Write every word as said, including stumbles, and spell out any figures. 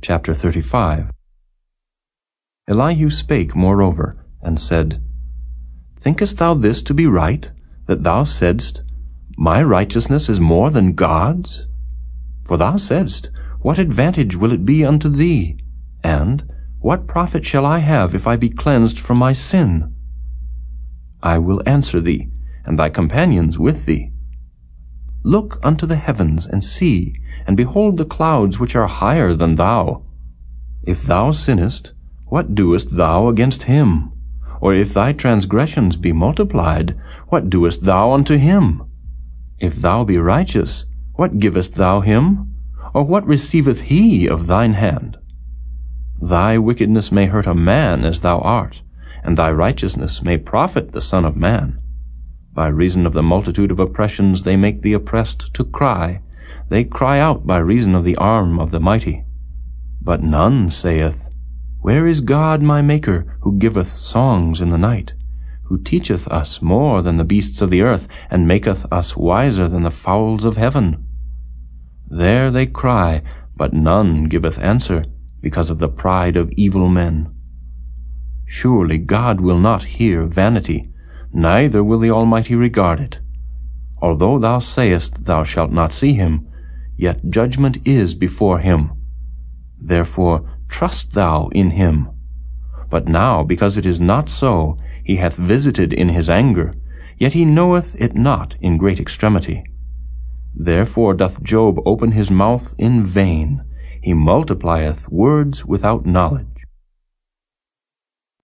Chapter thirty-five. Elihu spake moreover, and said, Thinkest thou this to be right, that thou saidst, My righteousness is more than God's? For thou saidst, What advantage will it be unto thee? And, What profit shall I have if I be cleansed from my sin? I will answer thee, and thy companions with thee. Look unto the heavens, and see, and behold the clouds which are higher than thou. If thou sinnest, what doest thou against him? Or if thy transgressions be multiplied, what doest thou unto him? If thou be righteous, what givest thou him? Or what receiveth he of thine hand? Thy wickedness may hurt a man as thou art, and thy righteousness may profit the Son of Man. By reason of the multitude of oppressions they make the oppressed to cry. They cry out by reason of the arm of the mighty. But none saith, Where is God my Maker, who giveth songs in the night, who teacheth us more than the beasts of the earth, and maketh us wiser than the fowls of heaven? There they cry, but none giveth answer, because of the pride of evil men. Surely God will not hear vanity, neither will the Almighty regard it. Although thou sayest thou shalt not see him, yet judgment is before him. Therefore trust thou in him. But now, because it is not so, he hath visited in his anger, yet he knoweth it not in great extremity. Therefore doth Job open his mouth in vain, he multiplieth words without knowledge.